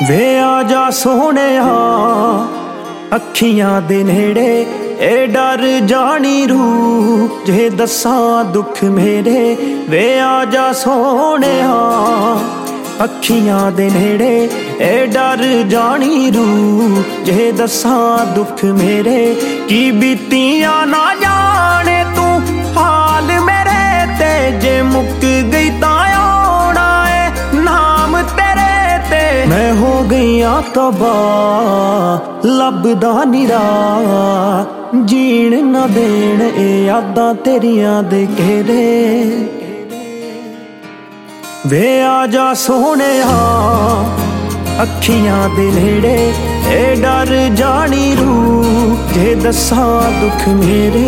ਵੇ ਆ ਜਾ ਸੋਹਣਿਆ ਅੱਖੀਆਂ ਦੇ ਨੇੜੇ ਏ ਡਰ ਜਾਣੀ ਰੂਹ ਜੇ ਦੱਸਾਂ ਦੁੱਖ ਮੇਰੇ। ਵੇ ਆ ਜਾ ਸੋਹਣਿਆ ਅੱਖੀਆਂ ਦੇ ਨੇੜੇ ਏ ਡਰ ਜਾਣੀ ਰੂਹ ਜੇ ਦੱਸਾਂ ਦੁੱਖ ਮੇਰੇ। ਕੀ ਬੀਤੀਆਂ ਨਾ ਜਾਣੇ ਤੂੰ ਹਾਲ ਮੇਰੇ ਤੇ, ਜੇ ਮੁੱਕ ਗਈ ਤਾਂ ਆਉਣਾ ਏ ਨਾਮ ਤੇਰੇ ਤੇ। ਮੈਂ ਹੋ ਗਈਆਂ ਤਬਾਹ ਲੱਭਦਾ ਨੀ ਰਾਹ, ਜੀਣ ਨਾ ਦੇਣ ਇਹ ਯਾਦਾਂ ਤੇਰੀਆਂ ਦੇ ਘੇਰੇ। ਵੇ ਆ ਜਾ ਸੋਹਣਿਆ ਅੱਖੀਆਂ ਦੇ ਨੇੜੇ ਏ ਡਰ ਜਾਣੀ ਰੂਹ ਜੇ ਦੱਸਾਂ ਦੁੱਖ ਮੇਰੇ।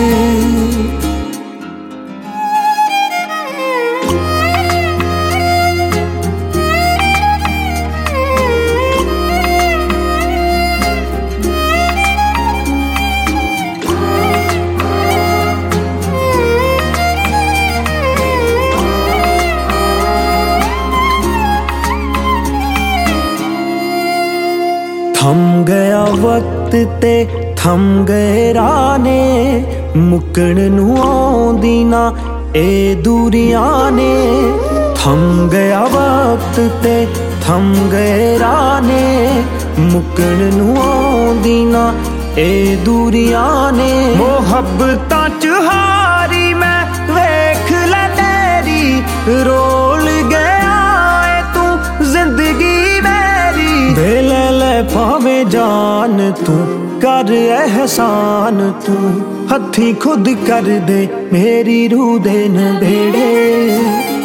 ਥਮ ਗਿਆ ਵਕਤ ਤੇ ਥਮ ਗਏ ਰਾਹ ਨੇ, ਮੁੱਕਣ ਨੂੰ ਆਉਂਦੀ ਨਾ ਇਹ ਦੂਰੀਆਂ ਨੇ। ਥਮ ਗਿਆ ਵਕਤ ਤੇ ਥਮ ਗਏ ਰਾਹ ਨੇ, ਮੁੱਕਣ ਨੂੰ ਆਉਂਦੀ ਨਾ ਇਹ ਦੂਰੀਆਂ ਨੇ। ਮੁਹੱਬਤਾਂ ਚ ਹਾਰੀ ਮੈਂ ਵੇਖ ਲੈ ਤੇਰੀ, ਰੋਲ ਗਿਆ ਏ ਤੂੰ ਜ਼ਿੰਦਗੀ ਮੇਰੀ। ਵੇ ਲੈ ਲੈ ਭਾਵੇਂ ਜਾਨ ਤੂੰ ਕਰ ਅਹਿਸਾਨ, ਤੂੰ ਹੱਥੀਂ ਖੁਦ ਕਰ ਦੇ ਮੇਰੀ ਰੂਹ ਦੇ ਨਬੇੜੇ।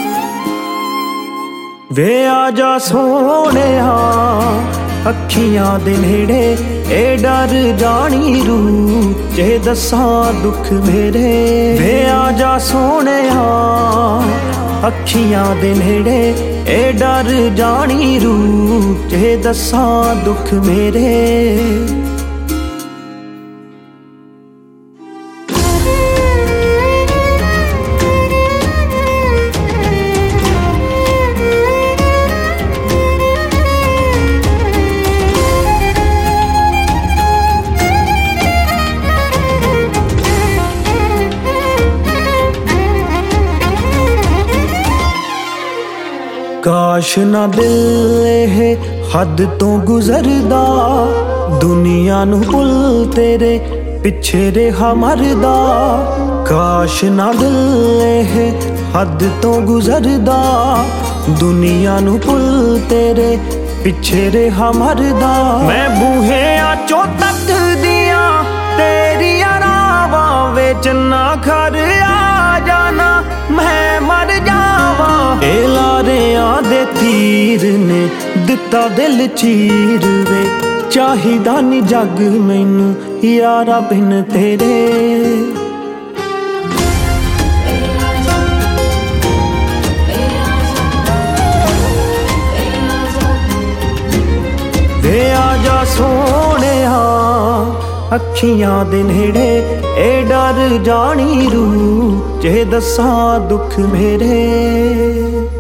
ਵੇ ਆ ਜਾ ਸੋਹਣਿਆ ਅੱਖੀਆਂ ਦੇ ਨੇੜੇ ਏ ਡਰ ਜਾਣੀ ਰੂਹ ਜੇ ਦੱਸਾਂ ਦੁੱਖ ਮੇਰੇ। ਵੇ ਆ ਜਾ ਸੋਹਣਿਆ ਅੱਖੀਆਂ ਦੇ ਨੇੜੇ ਏ ਡਰ ਜਾਣੀ ਰੂਹ ਜੇ ਦੱਸਾਂ ਦੁੱਖ ਮੇਰੇ। ਕਾਸ਼ ਨਾ ਦਿਲ ਇਹ ਹੱਦ ਤੋਂ ਗੁਜ਼ਰਦਾ, ਦੁਨੀਆ ਨੂੰ ਭੁੱਲ ਤੇਰੇ ਪਿੱਛੇ ਰਿਹਾ ਮਰਦਾ। ਕਾਸ਼ ਨਾ ਦਿਲ ਇਹ ਹੱਦ ਤੋਂ ਗੁਜ਼ਰਦਾ, ਦੁਨੀਆ ਨੂੰ ਭੁੱਲ ਤੇਰੇ ਪਿੱਛੇ ਰਿਹਾ ਮਰਦਾ। ਮੈਂ ਬੂਹਿਆਂ ਚੋਂ ਤੱਕਦੀਆਂ ਤੇਰੀਆਂ ਰਾਵਾਂ ਵਿੱਚ ਨਾ ਘਰ ਆ ਜਾਣਾ ਮੈਂ ਮਰ ਜਾਵਾਂ। ਇਹ ਲਾਰਿਆਂ ਦੇ ਤੀਰ ਨੇ ਦਿੱਤਾ ਦਿਲ ਚੀਰ ਵੇ, ਚਾਹੀਦਾ ਨੀ ਜੱਗ ਮੈਨੂੰ ਯਾਰਾ ਬਿਨ ਤੇਰੇ। ਵੇ ਆ ਜਾ ਸੋਹਣਿਆ ਅੱਖੀਆਂ ਦੇ ਨੇੜੇ ਏ ਡਰ ਜਾਣੀ ਰੂਹ ਜੇ ਦੱਸਾਂ ਦੁੱਖ ਮੇਰੇ।